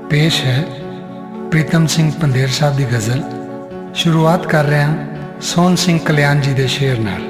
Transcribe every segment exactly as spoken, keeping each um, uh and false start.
पेश है प्रीतम सिंह पंधेर साहब की गज़ल। शुरुआत कर रहे हैं सोहन सिंह कल्याण जी के शेर नाल।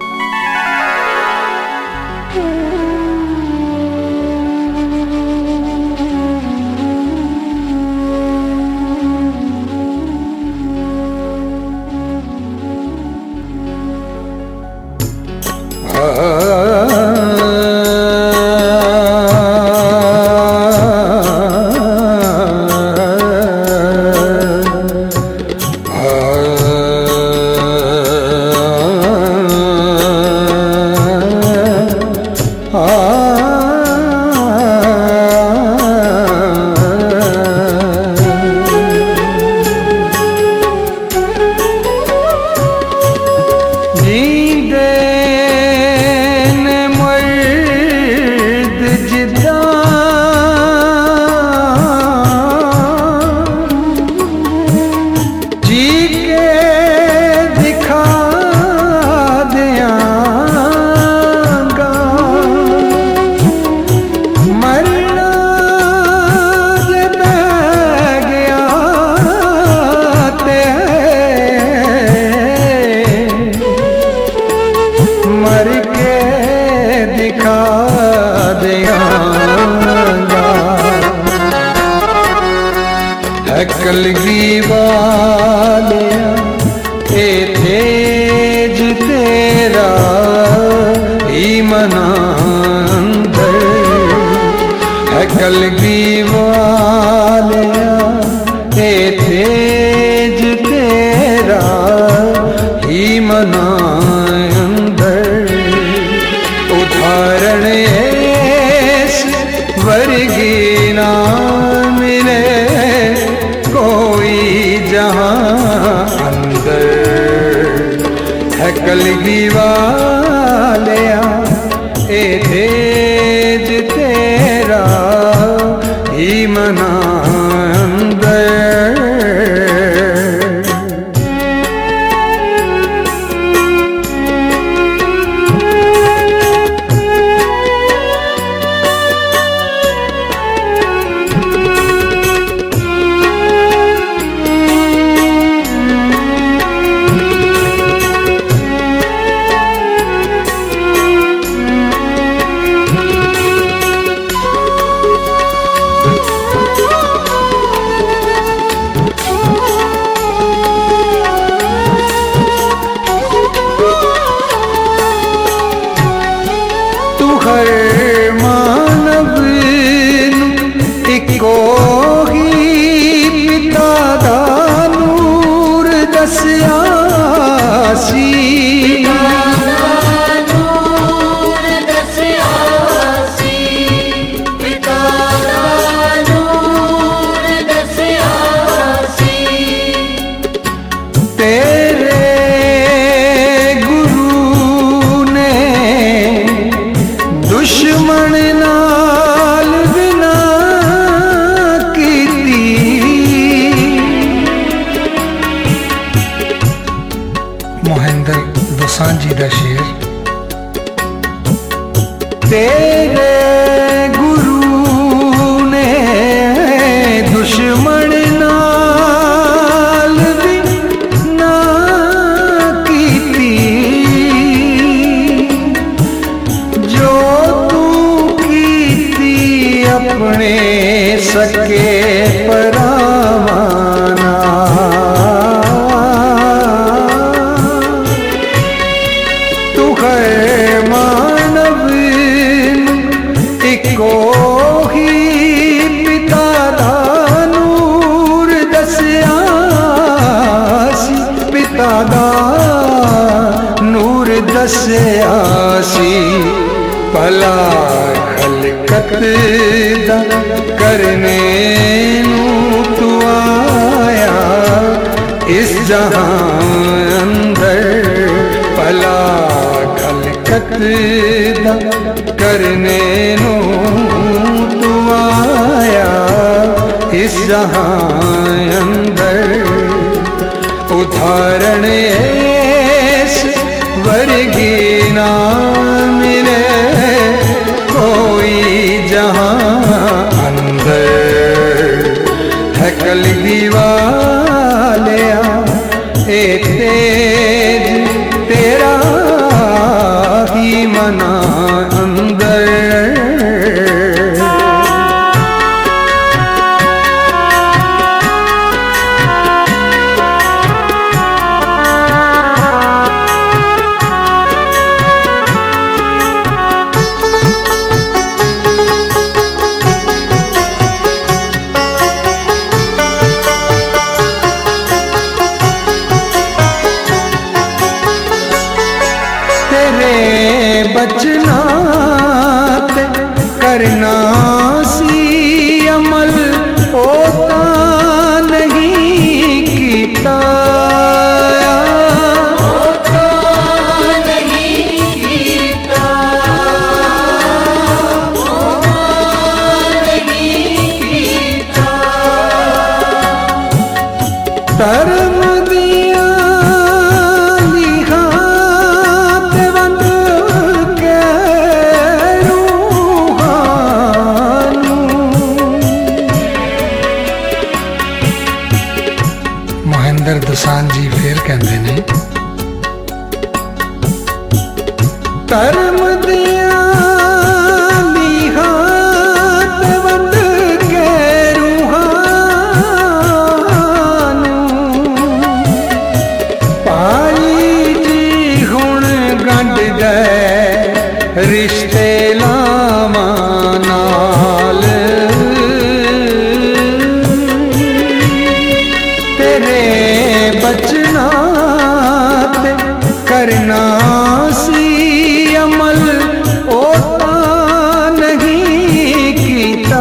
कलगी वालिया ए तेज तेरा ही मनांदर है। कलगी वालिया ए तेज तेरा ही मनांदर। उदाहरण ऐस वर्गी ना मिले कोई जहां अंदर है। कलगी वालिया ए तेज तेरा ही मनांदर। हर मानव इको ही पिता दा नूर दस्या सी। दुश्मन नाल बिना कीती मोहिंदर दोसांझी दा शेर। तेरे गुरु ने दुश्मन नाल बिना कीती। अपने सके परावाना तू है मानव इको ही पिता दा नूर दस्या सी। पिता दा नूर दस्या सी। भला खलकत दा करने नू तू आया इस जहां अंदर। भला खलकत दा करने नू तू आया इस जहां अंदर। उदाहरण ऐस वर्गी ना मिले कोई जहां अंदर कलगी वालिया ए तेज तेरा ही मना अंदर। बचना करना सी अमल होता नहीं कीता, होता नहीं कीता, होता नहीं कीता। धर्म दिया दोसांझ जी फिर कहते ने धर्म दिया लिहात वंड के रूहान पाई जी हुण गंढ गए रिश्ते लावां नाल। बचना करना सी अमल होता नहीं कीता,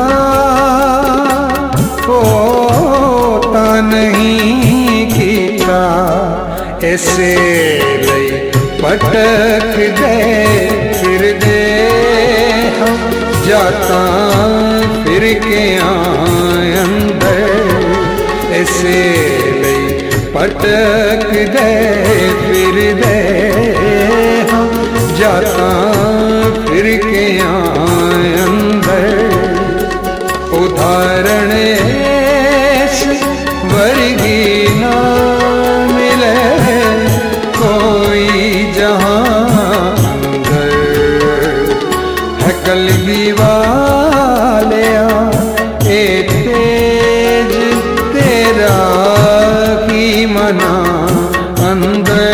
होता नहीं कीता। ऐसे लई भटक गए फिर दे हम जाता फिर के अंदर। ऐसे भटक गए फिर दे हम जाता फिर के अंदर। उदाहरण वर्गी ना मिले कोई जहां अंदर। है कलगी वालिया ए तेज तेरा मना अंदर।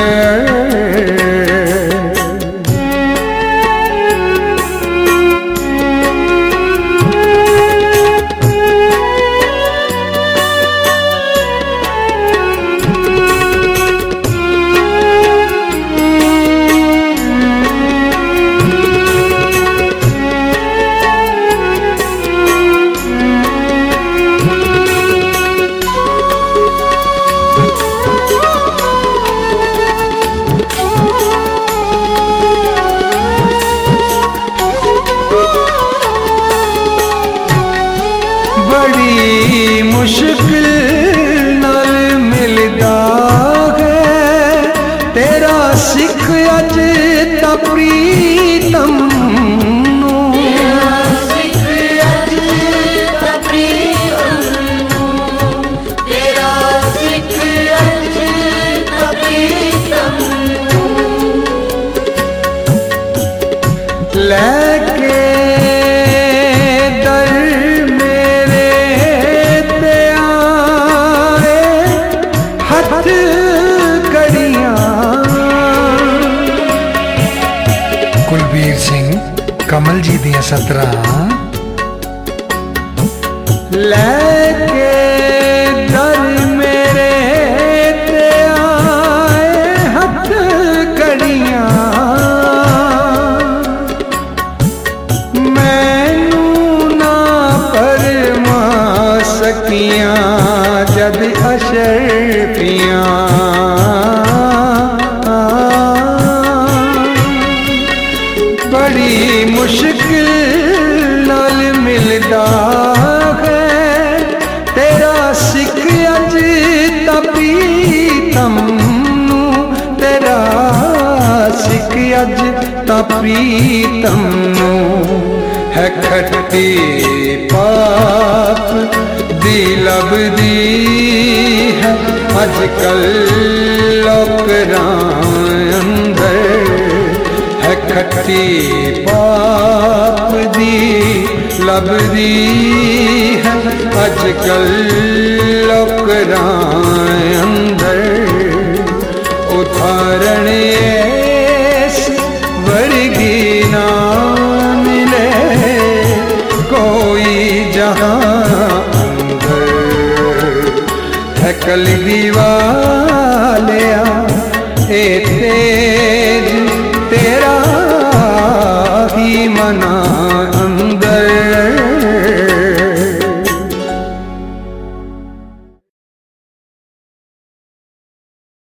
बड़ी मुश्किल नाल मिलदा है तेरा सिख अज ता प्रीतम नू। सिख अज ता प्रीतम नू, तेरा सिख अज ता प्रीतम नू। लेके कुलबीर सिंह कमल जी दियां सतरा लेके दर मेरे ते आए हथ कड़ियां। मैनू ना परमा सकियां जद अशरफियां। बड़ी मुश्किल नाल मिलदा है तेरा सिख अज ता प्रीतम नू। तेरा सिख अज ता प्रीतम नू। है खट्टी पाप दी लभदी अजकल लोकरां अंदर है खट्टी पाप दी लभदी है। अजकल लोकरां अंदर उदाहरण ऐस वर्गी ना मिले कोई जहां अंदर है। कलगी वालिया ए तेज तेरा ही मना